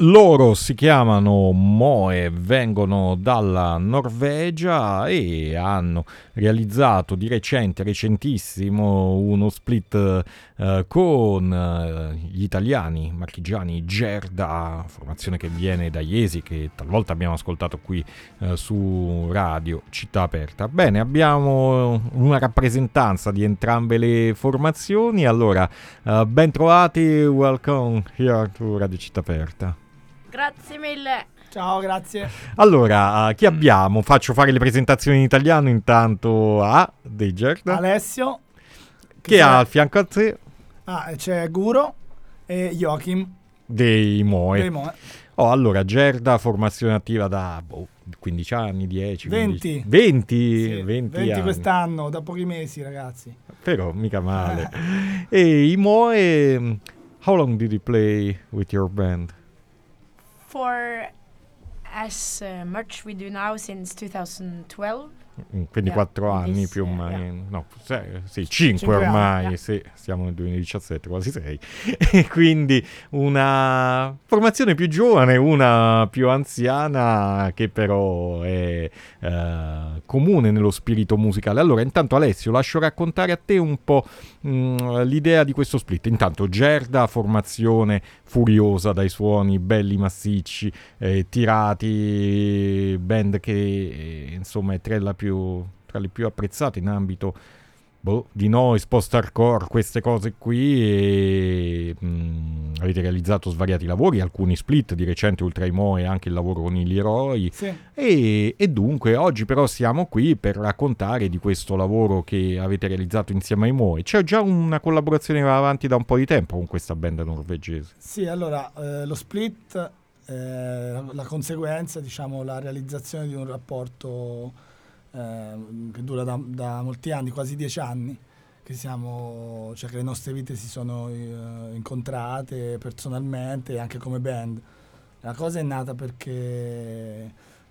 Loro si chiamano Moe, vengono dalla Norvegia e hanno realizzato di recentissimo, uno split con gli italiani marchigiani Gerda, formazione che viene da Iesi, che talvolta abbiamo ascoltato qui su Radio Città Aperta. Bene, abbiamo una rappresentanza di entrambe le formazioni, allora ben trovati, welcome here to Radio Città Aperta. Grazie mille. Ciao, grazie. Allora, chi abbiamo? Faccio fare le presentazioni in italiano intanto a dei Gerda. Alessio. Che ha al fianco a te? C'è Guro e Joachim. Dei Moe. Dei Moe. Allora, Gerda, formazione attiva da 15 anni, 10, 20. 20, Sì, 20 anni. Quest'anno, da pochi mesi, ragazzi. Però, mica male. E i Moe, how long did you play with your band? For as much we do now since 2012. Quindi 4 anni più o meno, no, 5 ormai, sì, siamo nel 2017, quasi 6. E quindi una formazione più giovane, una più anziana, che però è comune nello spirito musicale. Allora, intanto Alessio, lascio raccontare a te un po' l'idea di questo split. Intanto Gerda, formazione furiosa dai suoni belli massicci, tirati, band che insomma è tra le più apprezzate in ambito di noise, post-hardcore, queste cose qui, e avete realizzato svariati lavori, alcuni split, di recente Ultra Emo e anche il lavoro con i Leroy, sì. e dunque oggi però siamo qui per raccontare di questo lavoro che avete realizzato insieme ai Moe. C'è già una collaborazione che va avanti da un po' di tempo con questa band norvegese. Sì, allora lo split la conseguenza, diciamo, la realizzazione di un rapporto che dura da molti anni, quasi 10 anni, che che le nostre vite si sono incontrate personalmente e anche come band. La cosa è nata perché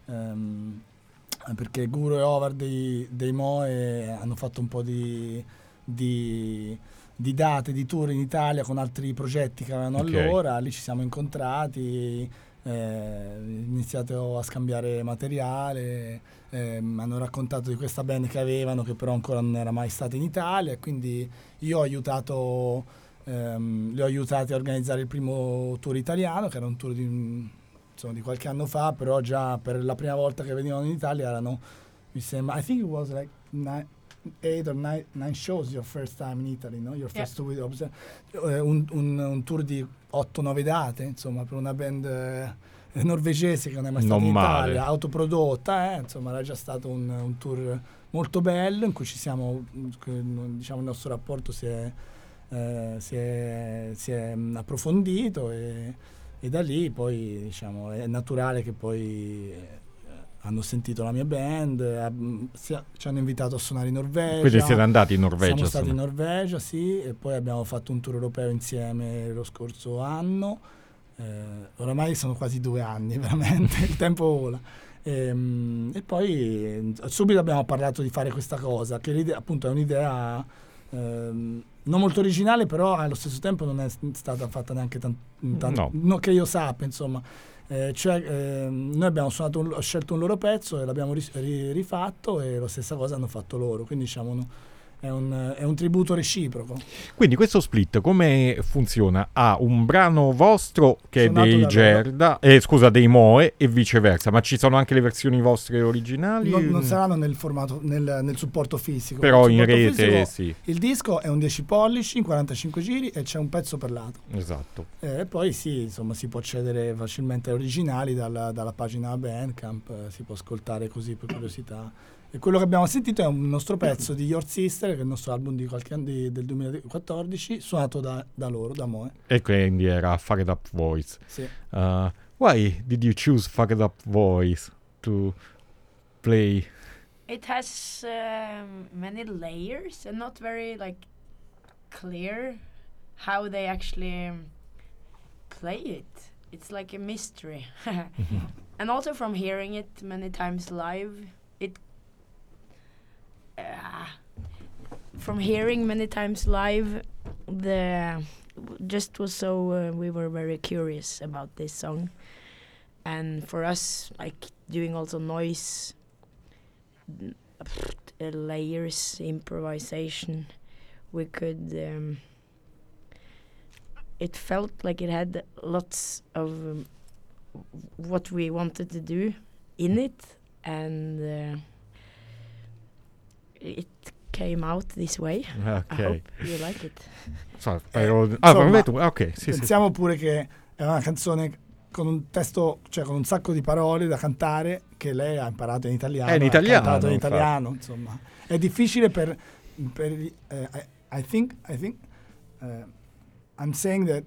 Guro e Ovar dei Moe hanno fatto un po' di date, di tour in Italia con altri progetti che avevano allora. Lì ci siamo incontrati, iniziato a scambiare materiale, hanno raccontato di questa band che avevano, che però ancora non era mai stata in Italia, e quindi io li ho aiutati a organizzare il primo tour italiano, che era un tour di qualche anno fa, però già per la prima volta che venivano in Italia erano, mi sembra, I think it was like 8 or 9 shows your first time in Italy, no? Your first tour with un tour di 8-9 date, insomma, per una band norvegese che non è mai stata in Italia, autoprodotta, insomma, era già stato un tour molto bello in cui diciamo, il nostro rapporto si è approfondito, e da lì poi, diciamo, è naturale che poi hanno sentito la mia band, ci hanno invitato a suonare in Norvegia. Quindi siete andati in Norvegia? Siamo stati in Norvegia, sì, e poi abbiamo fatto un tour europeo insieme lo scorso anno. Oramai sono quasi 2 anni, veramente, il tempo vola. E poi subito abbiamo parlato di fare questa cosa, che appunto è un'idea non molto originale, però allo stesso tempo non è stata fatta neanche no, che io sappia, insomma. Noi abbiamo ho scelto un loro pezzo e l'abbiamo rifatto, e la stessa cosa hanno fatto loro, quindi diciamo è un tributo reciproco. Quindi questo split come funziona? Ha un brano vostro che è dei Gerda, dei Moe, e viceversa, ma ci sono anche le versioni vostre originali? Non saranno nel formato, nel supporto fisico. Però in rete, sì. Il disco è un 10 pollici in 45 giri e c'è un pezzo per lato. Esatto. E poi sì, insomma, si può accedere facilmente ai originali dalla pagina Bandcamp, si può ascoltare così per curiosità. E quello che abbiamo sentito è un nostro pezzo di Your Sister, che è il nostro album di qualche anno, del 2014, suonato da loro, da Moe. E quindi era Fucked Up Voice. Sì. Why did you choose Fucked Up Voice to play? It has many layers and not very clear how they actually play it. It's like a mystery. And also from hearing it many times live, from hearing many times live, the just was so we were very curious about this song, and for us, like doing also noise, layers, improvisation, we could. It felt like it had lots of what we wanted to do in it, and it came out this way. Ok. I hope you like it. Insomma, ok, sì, sì. pensiamo pure che è una canzone con un testo, cioè con un sacco di parole da cantare che lei ha imparato in italiano. È in italiano, Ha cantato in infatti. italiano, insomma. È difficile per I think I'm saying that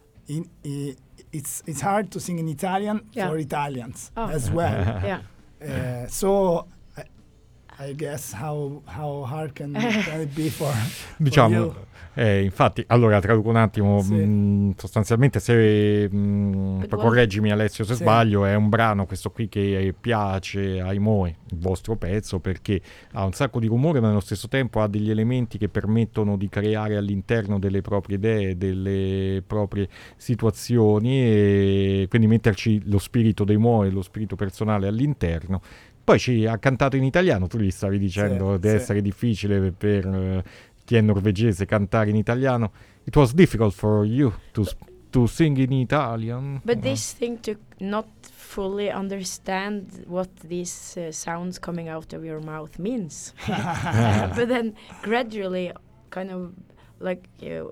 it's hard to sing in Italian Yeah. for Italians Oh. as well. Yeah. So I guess how hard can it be for Diciamo, you? infatti, allora traduco un attimo, Sì. sostanzialmente se, poi correggimi Alessio se Sì. sbaglio, è un brano questo qui che piace ai Moe, il vostro pezzo, perché ha un sacco di rumore ma nello stesso tempo ha degli elementi che permettono di creare all'interno delle proprie idee, delle proprie situazioni e quindi metterci lo spirito dei Moe, lo spirito personale all'interno. Poi ci ha cantato in italiano, tu gli stavi dicendo Sì, deve sì. essere difficile per chi è norvegese cantare in italiano. It was difficult for you to sing in Italian. But this thing to not fully understand what these sounds coming out of your mouth means. But then gradually kind of like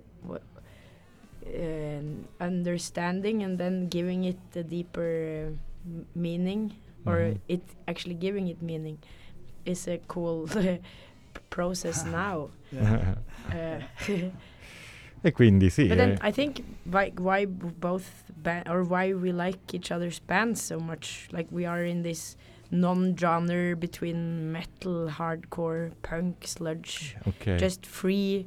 understanding and then giving it a deeper meaning, or it actually giving it meaning is a cool process now. Yeah. E quindi sì. But then I think why both or why we like each other's bands so much, like we are in this non-genre between metal, hardcore, punk, sludge, Ok. just free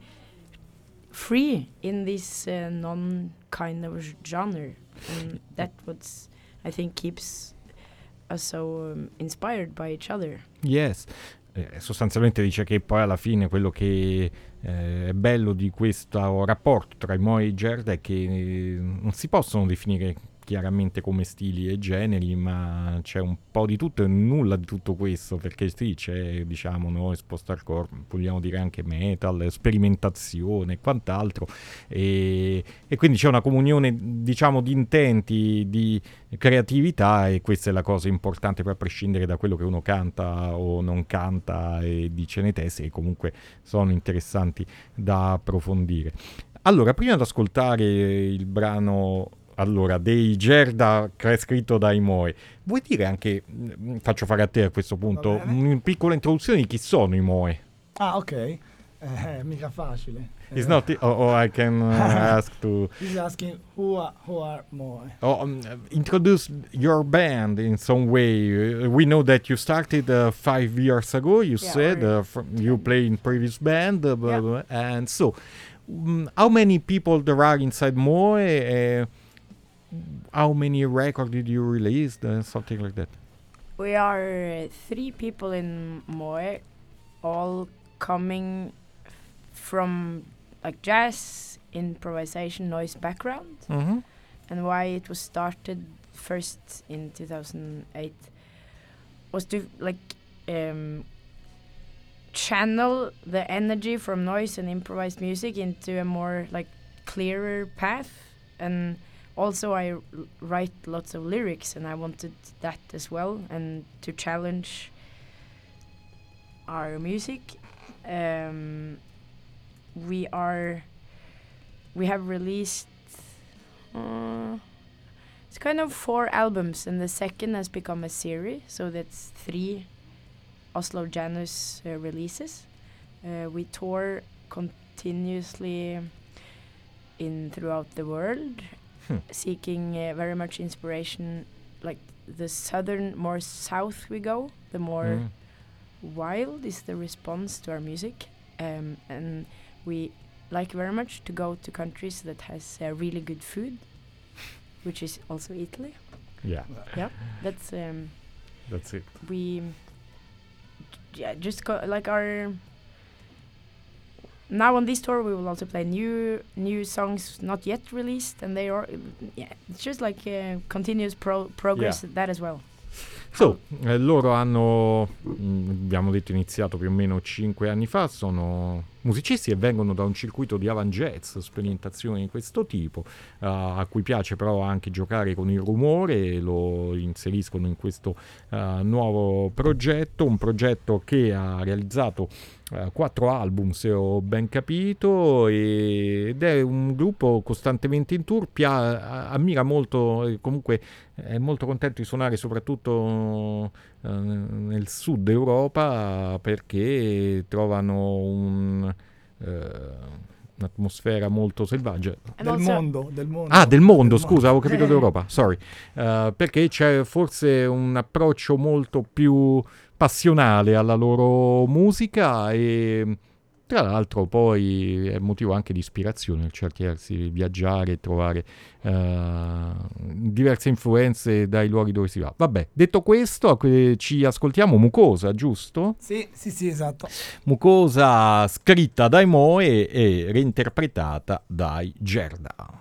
in this non kind of genre, and that what's I think keeps us so inspired by each other. Yes. Sostanzialmente dice che poi alla fine quello che è bello di questo rapporto tra i Moe e i Gerd è che non si possono definire chiaramente come stili e generi, ma c'è un po' di tutto e nulla di tutto questo, perché sì, c'è, diciamo, noi post-hardcore, vogliamo dire anche metal, sperimentazione e quant'altro, e quindi c'è una comunione, diciamo, di intenti, di creatività, e questa è la cosa importante, poi a prescindere da quello che uno canta o non canta e dice nei testi, che comunque sono interessanti da approfondire. Allora, prima di ascoltare il brano dei Gerda scritto dai Moe, vuoi dire anche, faccio fare a te a questo punto, una piccola introduzione di chi sono i Moe? Ah, ok. Mica facile. It's not I can ask to He's asking who are Moe. introduce your band in some way. We know that you started 5 years ago, you Yeah, said you play in previous band, blah, blah, blah. And so how many people there are inside Moe? How many records did you release? Something like that. We are 3 people in Moe, all coming from like jazz, improvisation, noise background. Mm-hmm. And why it was started first in 2008 was to like channel the energy from noise and improvised music into a more like clearer path. And also I write lots of lyrics, and I wanted that as well, and to challenge our music. We have released it's kind of 4 albums, and the second has become a series, so that's 3 Oslo Janus releases. We tour continuously throughout the world, seeking very much inspiration. Like the more south we go, the more wild is the response to our music, and we like very much to go to countries that has really good food, which is also Italy. Yeah. Yeah, that's it. We just go like our now on this tour we will also play new songs not yet released, and they are it's just like continuous progress that as well. So, loro hanno, abbiamo detto, iniziato più o meno 5 anni fa, sono musicisti e vengono da un circuito di avant jazz, sperimentazioni di questo tipo, a cui piace però anche giocare con il rumore, lo inseriscono in questo nuovo progetto, un progetto che ha realizzato 4 album, se ho ben capito, ed è un gruppo costantemente in tour, ammira molto, comunque è molto contento di suonare soprattutto nel sud Europa, perché trovano un'atmosfera molto selvaggia. Del mondo. Del mondo, scusa, avevo capito d'Europa, sorry. Perché c'è forse un approccio molto più passionale alla loro musica, e tra l'altro poi è motivo anche di ispirazione, cercarsi di viaggiare e trovare diverse influenze dai luoghi dove si va. Vabbè, detto questo, ci ascoltiamo Mucosa, giusto? Sì, esatto. Mucosa, scritta dai Moe e reinterpretata dai Gerda.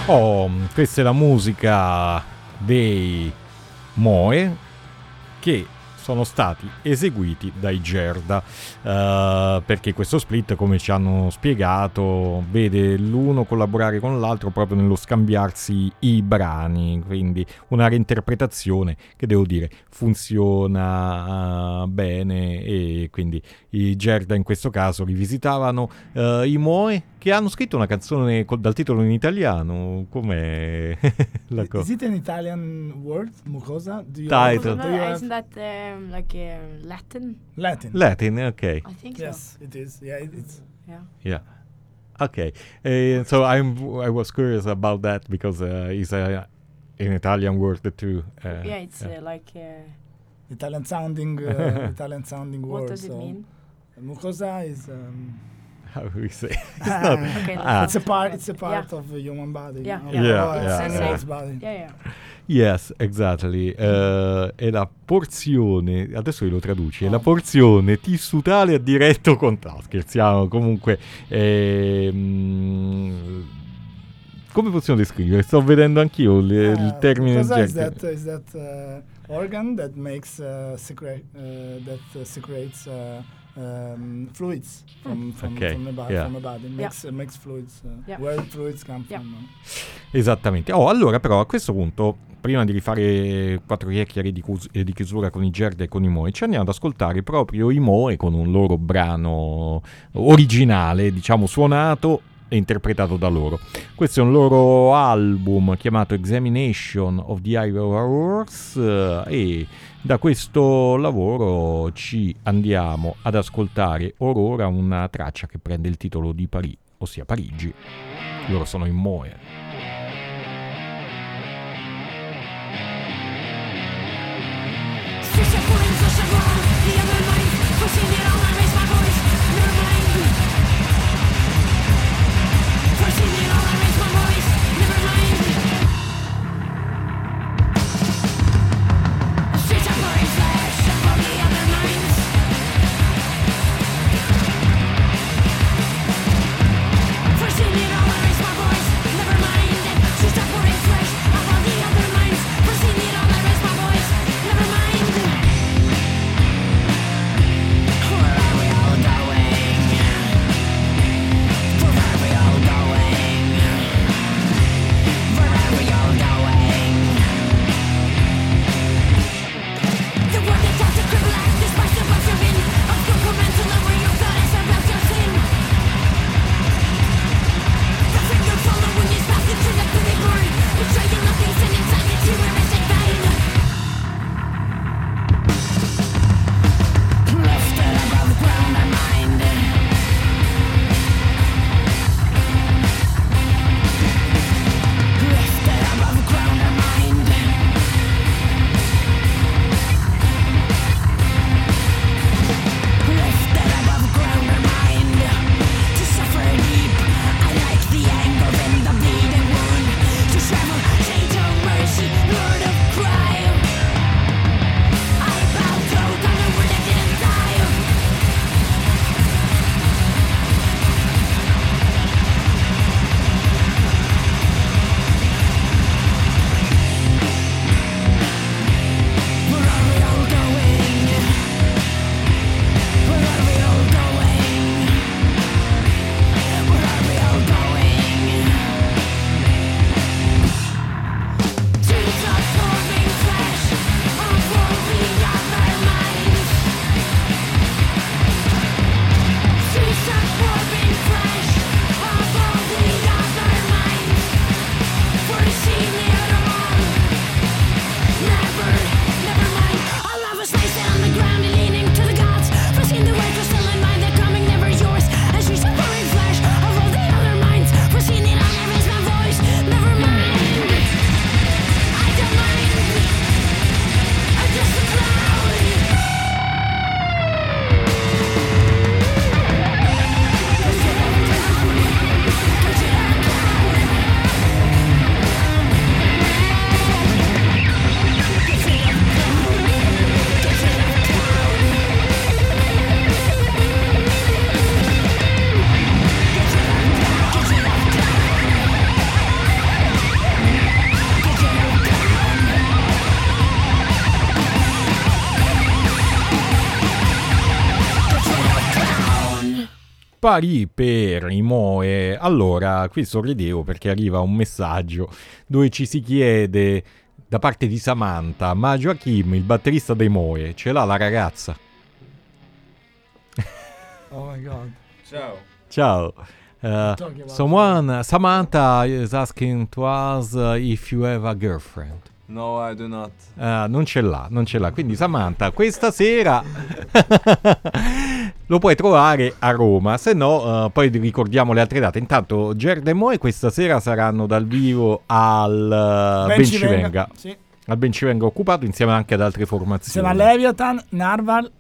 Questa è la musica dei Moe che sono stati eseguiti dai Gerda, perché questo split, come ci hanno spiegato, vede l'uno collaborare con l'altro proprio nello scambiarsi i brani, quindi una reinterpretazione che, devo dire, funziona bene, e quindi i Gerda in questo caso rivisitavano i Moe, che hanno scritto una canzone dal titolo in italiano. Com'è la cosa? Is it an Italian word, mucosa? Do you Title. do you have- Isn't that like Latin? Latin. Latin, ok. I think Yes, it is. Yeah, it's. so. Yeah. Yeah. Okay. So I was curious about that because it's an Italian word too. Yeah, it's like. Italian sounding word. What does it so mean? Mucosa is How do we say? Okay, it's a part. It's a part of the human body. Yeah. of Yeah. Yeah, the yeah, animal's yeah. body. Yeah. Yes, exactly. È la porzione, adesso lo traduci, è la porzione tissutale a diretto contatto. Scherziamo, comunque. Come possiamo descrivere? Sto vedendo anch'io il termine. Mucosa is generico. that organ that makes secretes fluids from Okay, the body. yeah. From the body. Makes fluids. Yeah. Where fluids come Yeah. from. Esattamente. Allora però a questo punto, prima di rifare 4 chiacchiere di chiusura con i Gerda e con i Moe, ci andiamo ad ascoltare proprio i Moe con un loro brano originale, diciamo suonato e interpretato da loro. Questo è un loro album chiamato Examination of the Ivory Horse, e da questo lavoro ci andiamo ad ascoltare ora una traccia che prende il titolo di Paris, ossia Parigi. Loro sono i Moe. Never mind. Paris per i Moe. Allora, qui sorridevo perché arriva un messaggio dove ci si chiede da parte di Samantha: ma Joachim, il batterista dei Moe, ce l'ha la ragazza? Oh my god. Ciao. Samantha is asking to us if you have a girlfriend. No, I do not. Non ce l'ha. Quindi Samantha, questa sera lo puoi trovare a Roma, se no poi ricordiamo le altre date. Intanto Gerda e Moe questa sera saranno dal vivo al Bencivenga. Sì. Al Bencivenga occupato, insieme anche ad altre formazioni. Insieme a Leviathan, Narval,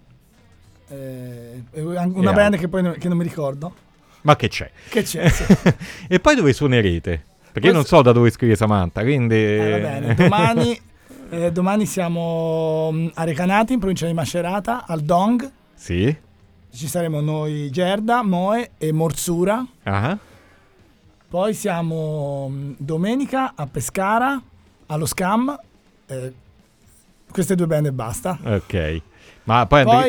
una band che poi che non mi ricordo. Ma che c'è? Sì. E poi dove suonerete? Perché io non so da dove scrive Samantha, quindi... Va bene, domani siamo a Recanati, in provincia di Macerata, al Dong. Sì. Ci saremo noi, Gerda, Moe e Morsura. Ah. Poi siamo domenica a Pescara, allo Scam. Queste 2 band e basta. Ok. Ma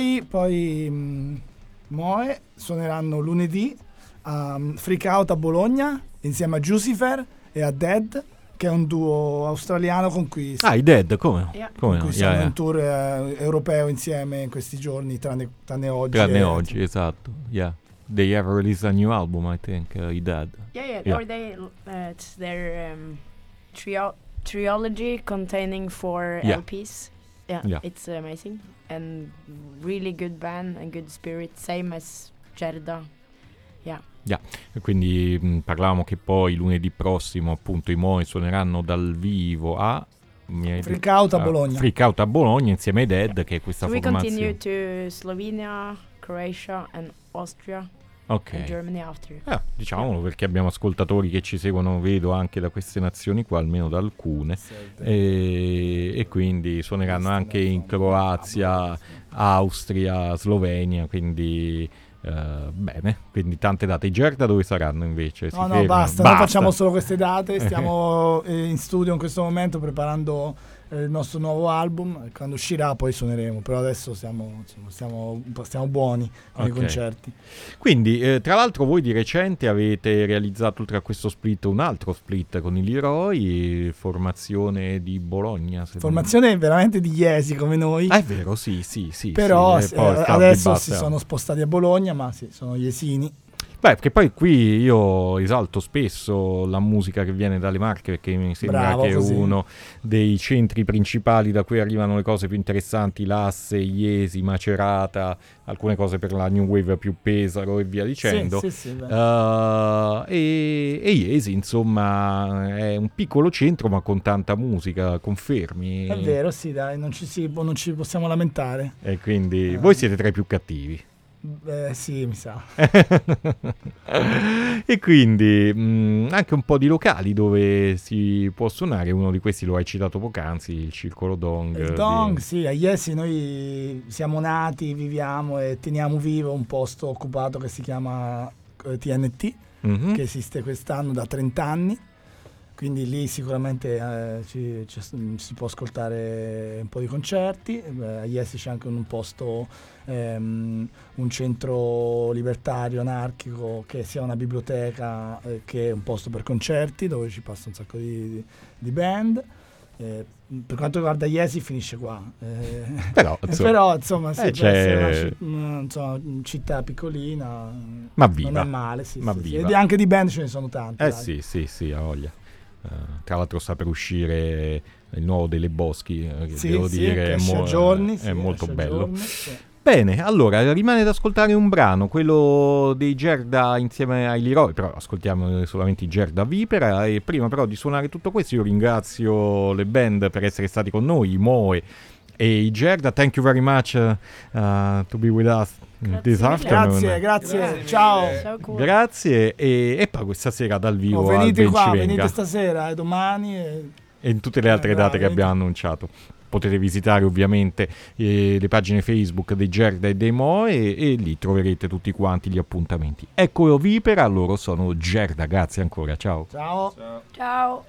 poi Moe suoneranno lunedì a Freak Out a Bologna insieme a Jucifer e a Dead, che è un duo australiano con cui i Dead, come? Yeah. Come con no? cui siamo in tour europeo insieme in questi giorni, tranne oggi. Tranne oggi, esatto. Yeah. They have released a new album, I think, i Dead. Yeah. Or it's their trilogy containing 4 LPs. Yeah, it's amazing and really good band and good spirit, same as Gerda. Yeah. E quindi parlavamo che poi lunedì prossimo appunto i Moe suoneranno dal vivo a Freak Out a Bologna. Freak Out a Bologna insieme ai Dead, che è questa formazione. We continue to Slovenia, Croatia and Austria. Ok. And Germany after. Diciamolo perché abbiamo ascoltatori che ci seguono, vedo, anche da queste nazioni qua, almeno da alcune. E quindi suoneranno anche in Croazia, Austria, Slovenia, quindi bene, quindi tante date. I Gerda dove saranno invece? No, basta, noi facciamo solo queste date, stiamo in studio in questo momento preparando il nostro nuovo album, e quando uscirà poi suoneremo, però adesso stiamo buoni con i concerti. Quindi tra l'altro voi di recente avete realizzato, oltre a questo split, un altro split con i Leroy, formazione di Bologna, formazione veramente di Iesi come noi. È vero, sì, però adesso si sono spostati a Bologna, ma sì, sono iesini. Beh, perché poi qui io risalto spesso la musica che viene dalle Marche, perché mi sembra che è uno dei centri principali da cui arrivano le cose più interessanti, Lasse, Iesi, Macerata, alcune cose per la New Wave più Pesaro e via dicendo. E Iesi, insomma, è un piccolo centro ma con tanta musica, confermi? È vero, sì, dai, non ci possiamo lamentare. E quindi voi siete tra i più cattivi. Sì, mi sa. E quindi anche un po' di locali dove si può suonare. Uno di questi lo hai citato poc'anzi, il Circolo Dong. Il Dong, sì, a Iesi noi siamo nati, viviamo e teniamo vivo un posto occupato che si chiama TNT, che esiste quest'anno da 30 anni. Quindi lì sicuramente si può ascoltare un po' di concerti. A Iesi c'è anche un posto, un centro libertario anarchico che sia una biblioteca, che è un posto per concerti dove ci passa un sacco di band. Per quanto riguarda Iesi finisce qua. Però insomma sì, c'è una città piccolina, ma viva. Non è male, sì. Viva. E anche di band ce ne sono tanti. Sì, ha voglia. Tra l'altro sta per uscire il nuovo delle Boschi, che devo dire è molto bello. Bene, allora rimane da ascoltare un brano, quello dei Gerda insieme ai Leroy, però ascoltiamo solamente i Gerda Vipera. E prima però di suonare tutto questo io ringrazio le band per essere stati con noi, i Moe e i Gerda. Thank you very much to be with us this afternoon. Grazie, ciao. Grazie e poi questa sera dal vivo venite qua, venite stasera, domani e in tutte le altre date che abbiamo annunciato. Potete visitare ovviamente le pagine Facebook dei Gerda e dei Moe e lì troverete tutti quanti gli appuntamenti. Ecco Vipera, loro sono Gerda. Grazie ancora, ciao. Ciao.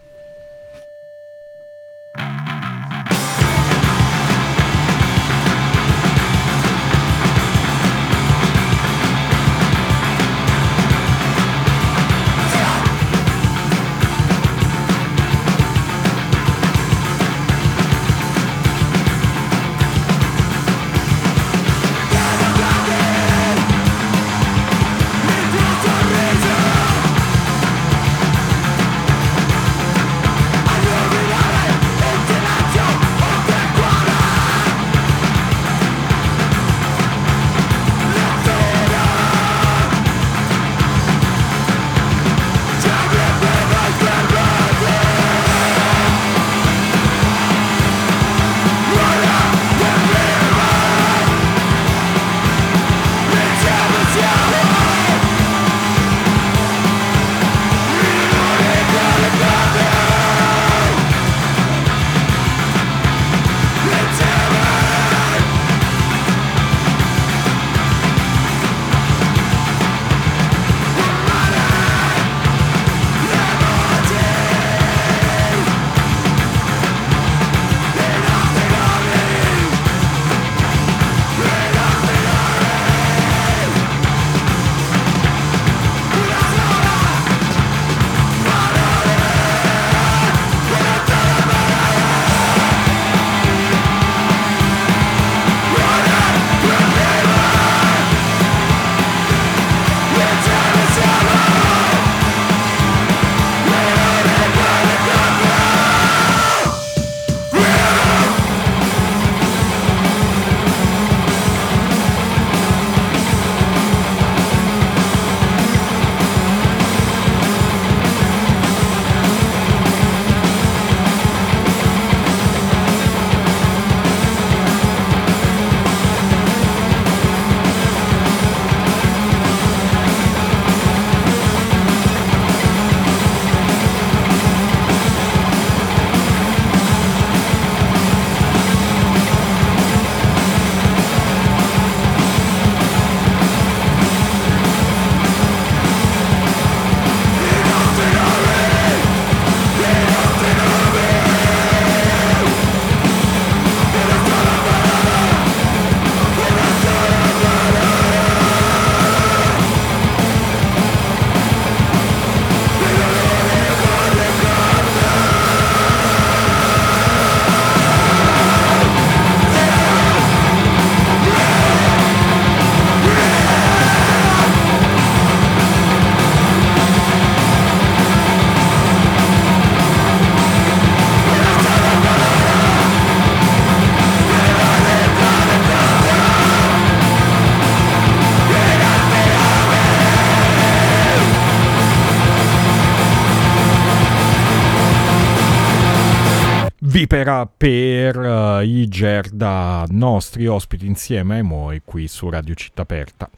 Vipera per i Gerda, nostri ospiti insieme ai Moi qui su Radio Città Aperta.